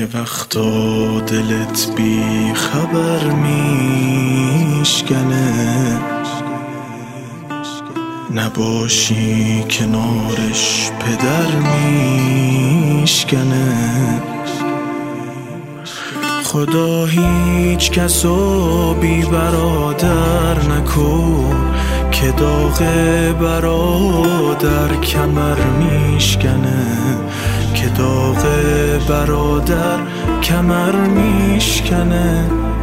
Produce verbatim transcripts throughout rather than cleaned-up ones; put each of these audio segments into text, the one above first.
یه وقتا دلت بی خبر میشکنه، نباشی کنارش پدر میشکنه. خدا هیچ کسو بی برادر نکن که داغ برادر کمر میشکنه، که داغ برادر کمر میشکنه.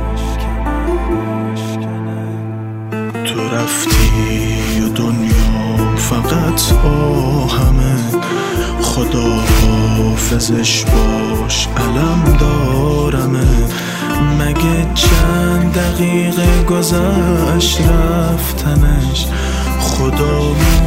تو رفتی و دنیا فقط آهمه، خدا حافظش باش علم دارمه. مگه چند دقیقه گذشت رفتنش، خدا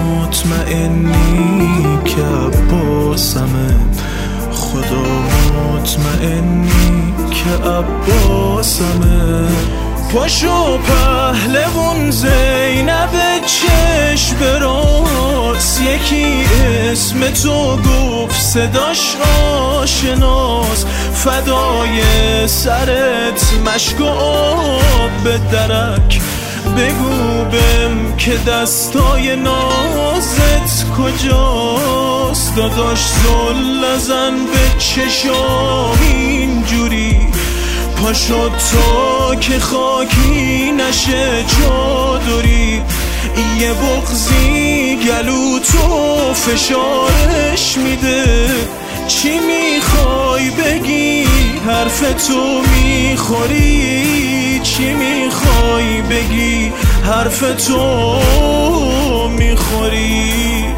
مطمئنی که عباسمه، خدا مطمئنی که عباسمه. پاشو پهلوون زینب چشم براز، یکی اسم تو گفت صداش آشناس. فدای سرت مشک و آب به درک، بگو بهم که دستای نازت کجاست. داداش زل نزن به چشام اینجوری، پاشو تا که خاکی نشه چادری. یه بغضی گلو تو فشارش میده، چی میخوای بگی حرف تو میخوری، چی میخوای بگی حرف تو میخوری.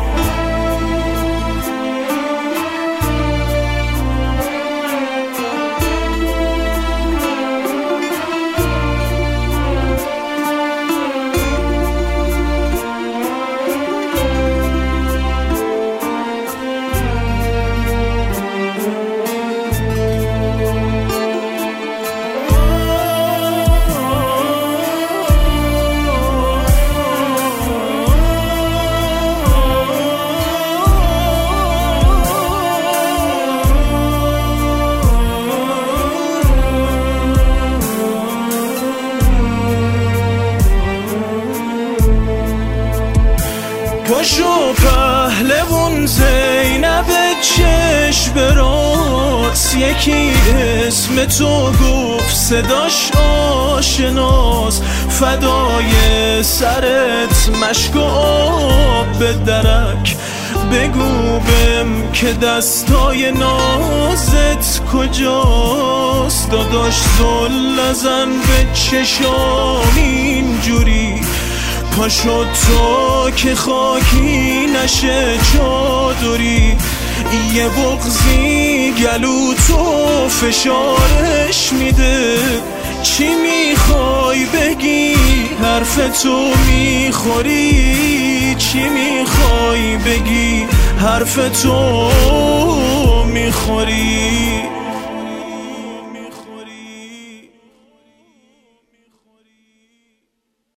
پاشو پهلوون زینب چشم براز، یکی اسم تو گفت صداش آشناس. فدای سرت مشک و آب به درک، بگو بهم که دستای نازت کجاست. داداش زل نزن به چشام اینجوری، پاشو تا که خاکی نشه چادری. یه بغضی گلو تو فشارش میده، چی میخوای بگی حرف تو میخوری، چی میخوای بگی حرف تو میخوری.